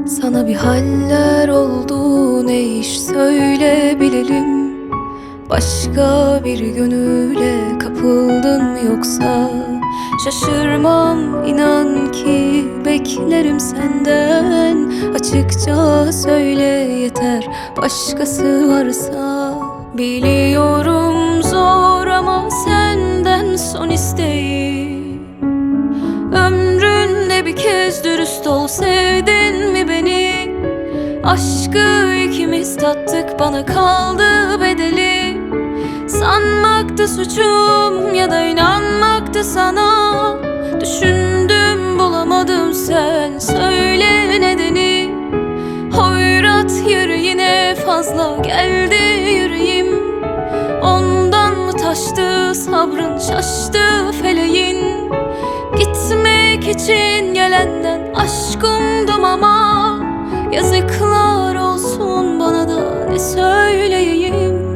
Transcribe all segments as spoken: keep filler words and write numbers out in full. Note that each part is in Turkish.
Sana bir haller oldu, ne iş söyle bilelim. Başka bir gönüle kapıldın mı yoksa? Şaşırmam inan ki, beklerim senden. Açıkça söyle yeter, başkası varsa. Biliyorum zor ama senden son isteğim. Ömründe bir kez dürüst ol, sevdin mi beni? Aşkı ikimiz tattık, bana kaldı bedeli. Sanmaktı suçum ya da inanmaktı sana. Düşündüm bulamadım, sen söyle nedeni. Hoyrat yüreğine fazla geldi yüreğim. Ondan mı taştı sabrın, şaştı feleğin? Gitmek için gelenden aşk umdum ama yazıklar olsun bana da, ne söyleyeyim?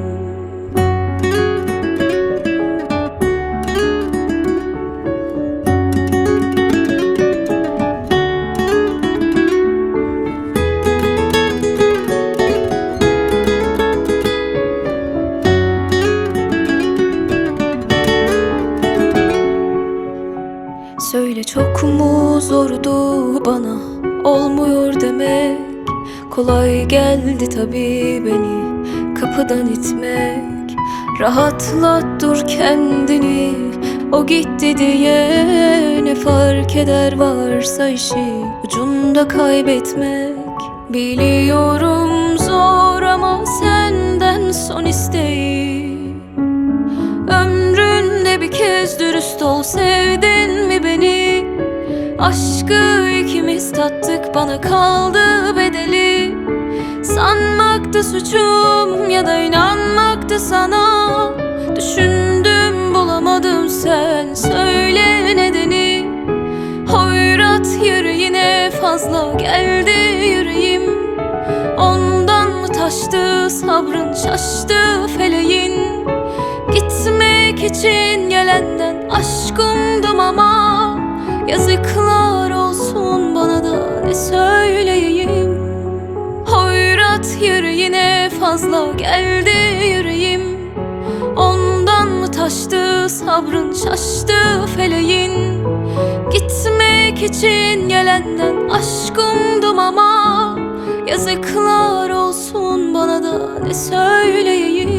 Söyle, çok mu zordu bana olmuyor demek? Kolay geldi tabii beni kapıdan itmek. Rahatlat dur kendini, o gitti diye. Ne fark eder varsa işi ucunda kaybetmek. Biliyorum zor ama senden son isteğim. Ömründe bir kez dürüst ol, sevdin mi beni? Aşkı ikimiz tattık, bana kaldı bedeli. Sanmaktı suçum ya da inanmaktı sana. Düşündüm bulamadım, sen söyle nedeni. Hoyrat yüreğine fazla geldi yüreğim. Ondan mı taştı sabrın, şaştı feleğin? Gitmek için gelenden aşk umdum ama yazıklar olsun bana da, ne söyleyeyim? Hoyrat yüreğine fazla geldi yüreğim. Ondan mı taştı sabrın, şaştı feleğin? Gitmek için gelenden aşk umdum ama yazıklar olsun bana da, ne söyleyeyim?